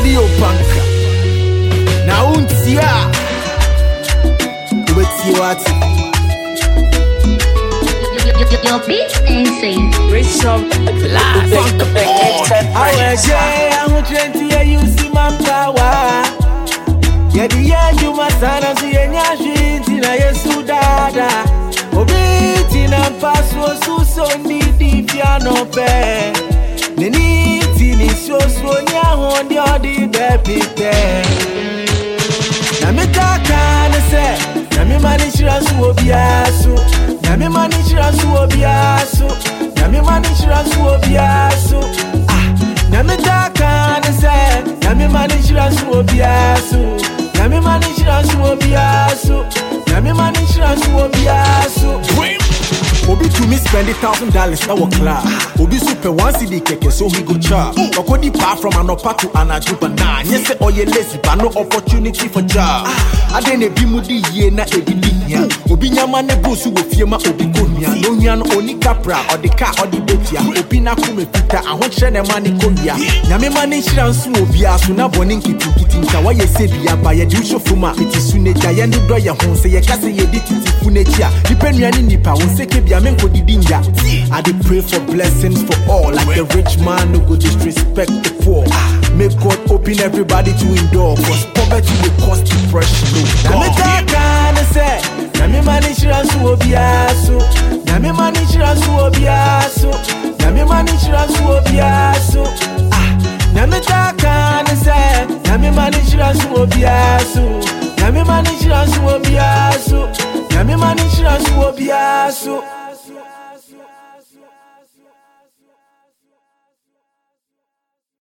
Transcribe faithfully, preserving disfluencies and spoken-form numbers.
Radio Banka. Now untia. What's your Your beat insane. Rich of last. I was I'm trying to you see my power. Yeah, the year you must see a nyashit in a sudada. Obit and pass was so need the piano pair. The need in is so slow, on the other baby there. Namita can say, Nami managers will be asu. Nami managers will be asu. Nami managers will be asu. Ah, Namita can say, Nami managers will be asu. Nami managers will be asu. Nami managers will be asu. Obi to me spend a thousand dollars now class. Obi super one C D keke so he go char. Okodi pa from an opa to an ajuba na. Yes say oye lazy but no opportunity for job. Adene bi mudi ye na ebi dinya. Obi nyama ne bosu wo fie ma obi konya. No nya no oni capra or the car or the betia. Obi na kume pita ahon hye ne mani konya. Nyame mani hira nso obi aso na boni nkiti nkiti nka wa ye se bia ba ye di shofuma. Iti sune ja ye ndo ye ho se ye kase ye di titi funetia. Dipenuani nipa wo se ke I dey pray for blessings for all, like the rich man who go disrespect the poor. Make God open everybody to endure, cause poverty will cause depression. Namita can say, Nami managers will be asu. Nami managers will be asu. Nami managers will be asu. Ah, Namita can say, Nami managers will be asu. Nami managers will be asu. Nami managers will be asu.